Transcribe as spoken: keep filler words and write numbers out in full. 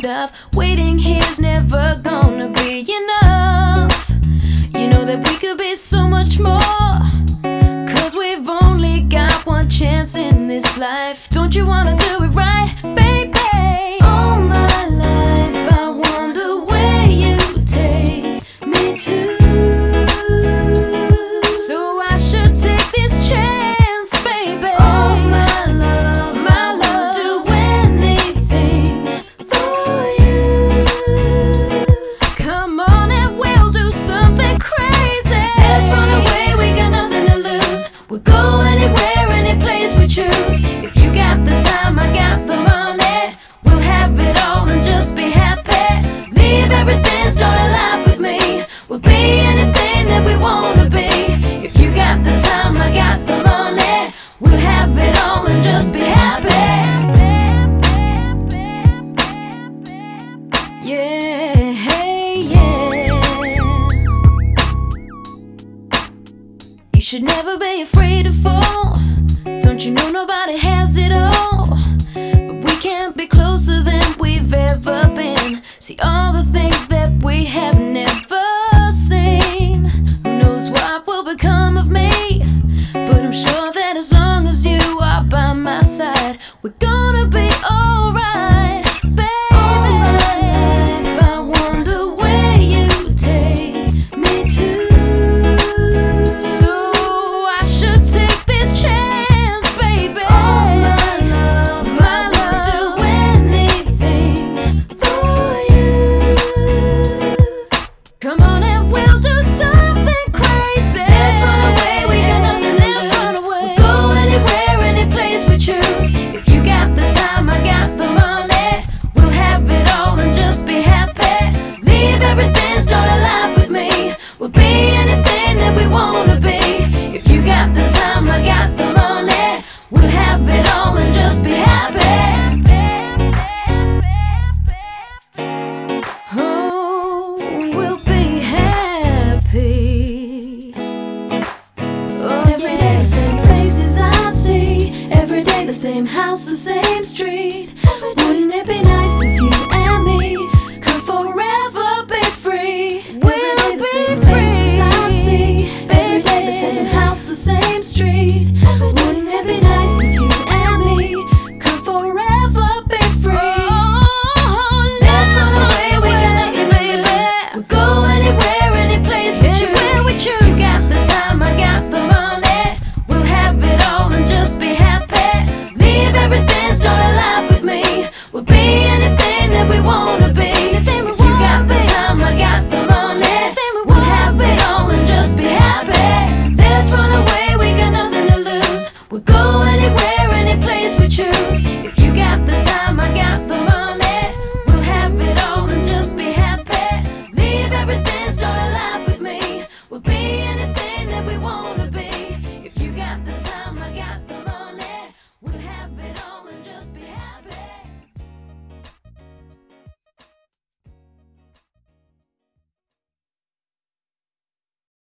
of. Waiting here's never gonna be enough. You know that we could be so much more, cause we've only got one chance in this life. Don't you wanna do it right, baby? All my life I wonder where you take me to, so I should take this chance, baby. All my love, my love, do anything for you. Come on and we'll do something crazy. Let's run away, we got nothing to lose. We'll go anywhere, any place we choose. If you got the time, I got the money. We'll have it all and just be happy. Leave everything, start a life with me. We'll be anything that we wanna be. If you got the time, I got the money. We'll have it all and just be happy. Yeah, yeah. You should never be afraid to fall. Don't you know nobody